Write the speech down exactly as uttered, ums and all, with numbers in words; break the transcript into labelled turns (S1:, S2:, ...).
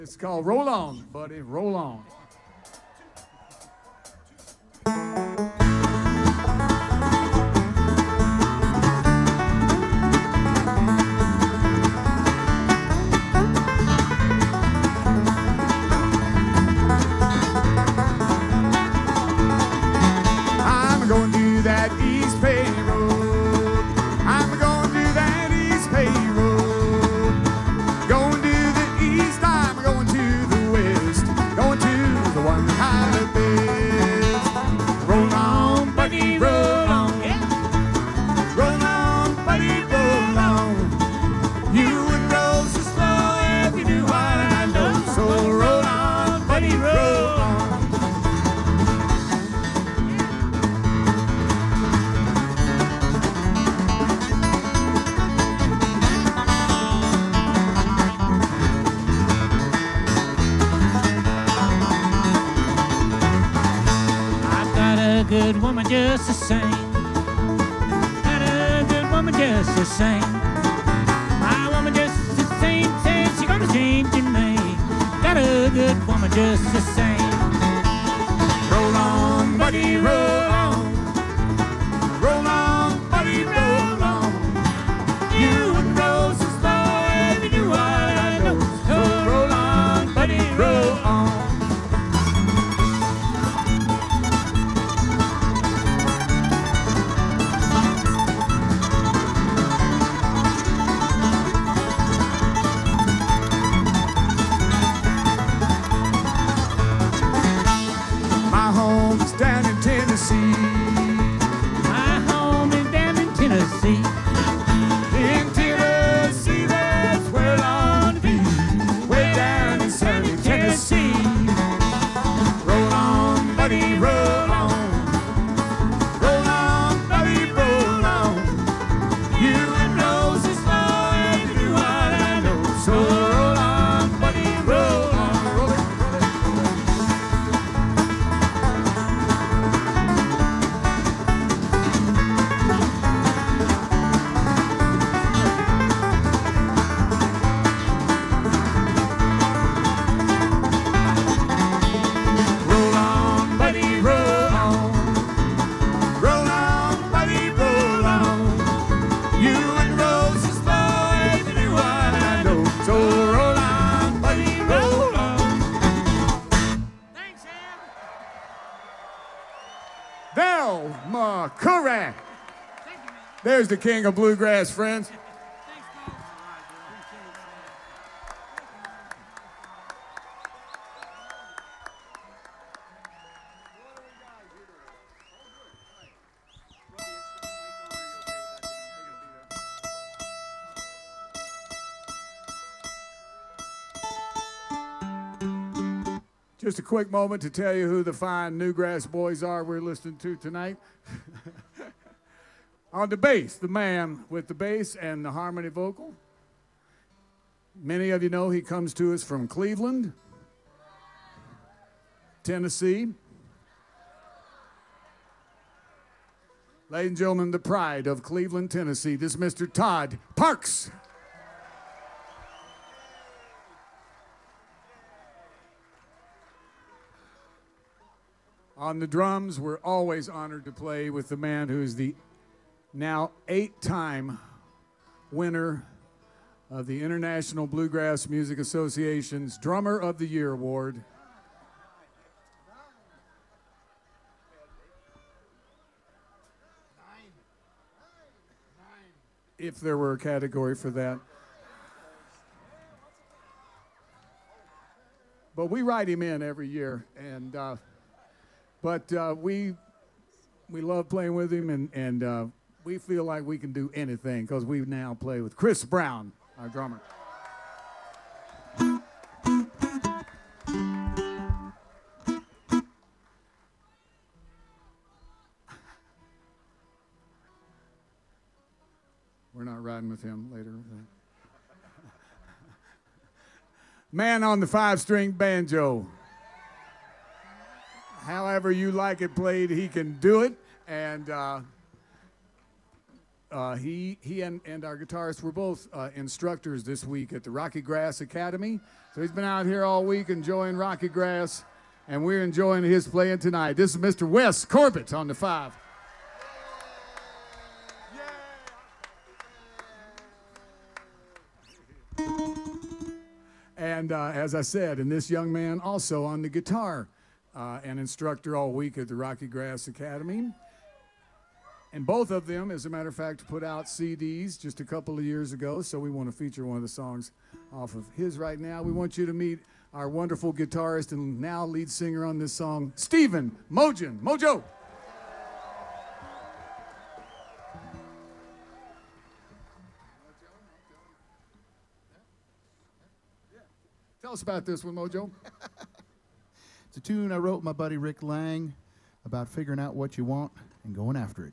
S1: It's called Roll On, buddy, roll on. I'm going to that East Bay Road. I'm going to that East Bay Road. Going to the east, I'm going to the west. Going to the one high the best. Roll on, buddy, roll on. Roll on, buddy, roll on. You would roll so slow if you knew what I know. So roll on, buddy, roll on.
S2: Good woman just the same. Got a good woman just the same. My woman just the same. Says she gonna change your name. Got a good woman just the same.
S1: Roll on, buddy, roll on. Roll on, buddy, roll on. You would roll so slow if you knew what I know. So roll on, buddy, roll on. Down in Tennessee.
S2: My home is down in Tennessee.
S1: In Tennessee, that's where I want to be. Way down in sunny Tennessee. Roll on, buddy, roll on. Roll on, buddy, roll on. You and Rose is slow and you do what I know. So roll on, buddy, roll on. Roll it, roll it. Correct. There's the king of bluegrass, friends. Just a quick moment to tell you who the fine Newgrass boys are we're listening to tonight. On the bass, the man with the bass and the harmony vocal. Many of you know he comes to us from Cleveland, Tennessee. Ladies and gentlemen, the pride of Cleveland, Tennessee. This is Mister Todd Parks. On the drums, we're always honored to play with the man who's the now eight-time winner of the International Bluegrass Music Association's Drummer of the Year Award. If there were a category for that. But we write him in every year, and uh, but uh, we we love playing with him, and and uh, we feel like we can do anything because we now play with Chris Brown, our drummer. We're not riding with him later. Man on the five-string banjo. However you like it played, he can do it. And uh, uh, he he and, and our guitarist were both uh, instructors this week at the Rocky Grass Academy. So he's been out here all week enjoying Rocky Grass, and we're enjoying his playing tonight. This is Mister Wes Corbett on the five. And uh, as I said, and this young man also on the guitar, uh, an instructor all week at the Rocky Grass Academy. And both of them, as a matter of fact, put out C Ds just a couple of years ago, so we want to feature one of the songs off of his right now. We want you to meet our wonderful guitarist and now lead singer on this song, Stephen Mojan. Mojo! Tell us about this one, Mojo.
S3: It's a tune I wrote with my buddy Rick Lang about figuring out what you want and going after it.